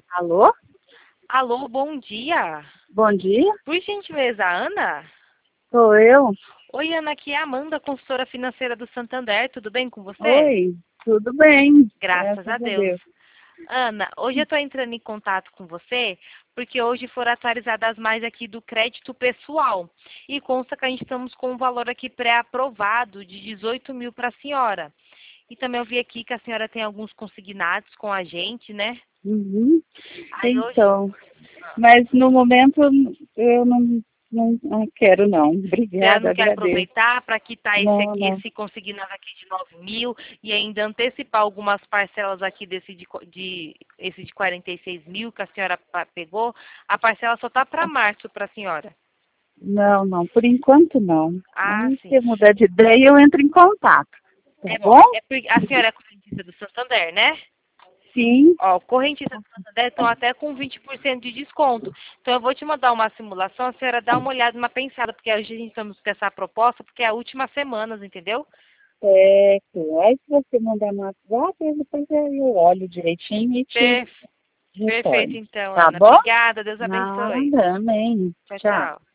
Alô? Alô, bom dia. Bom dia, Por gentileza, Ana? sou eu. Oi, Ana, aqui é a Amanda, consultora financeira do Santander. Tudo bem com você? Oi, tudo bem? Graças a Graças a Deus. Deus. Ana, hoje eu estou entrando em contato com você porque hoje foram atualizadas mais aqui do crédito pessoal. E consta que a gente estamos com um valor aqui pré-aprovado de 18 mil para a senhora. E também eu vi aqui que a senhora tem alguns consignados com a gente, né? Uhum. Aí hoje Então, mas no momento eu não quero não. você Obrigada, não quer agradeço. aproveitar para quitar Não, não. esse consignado aqui de 9 mil e ainda antecipar algumas parcelas aqui desse esse de 46 mil que a senhora pegou? A parcela só está para março para a senhora. Não, não, por enquanto não. Ah, Aí se sim. eu mudar de ideia eu entro em contato, tá É bom. bom? É porque a senhora é correntista do Santander, né? Sim, Ó, correntistas do Santander estão até com 20% de desconto. Então eu vou te mandar uma simulação, a senhora dá uma olhada, uma pensada, porque hoje a gente estamos com essa proposta, porque é a última semana, entendeu? certo. Aí se você mandar no WhatsApp, aí depois eu olho direitinho e te Perfeito, retorno. então, Tá Ana. bom? Obrigada, Deus abençoe. Nada, amém. Tchau, Tchau. tchau.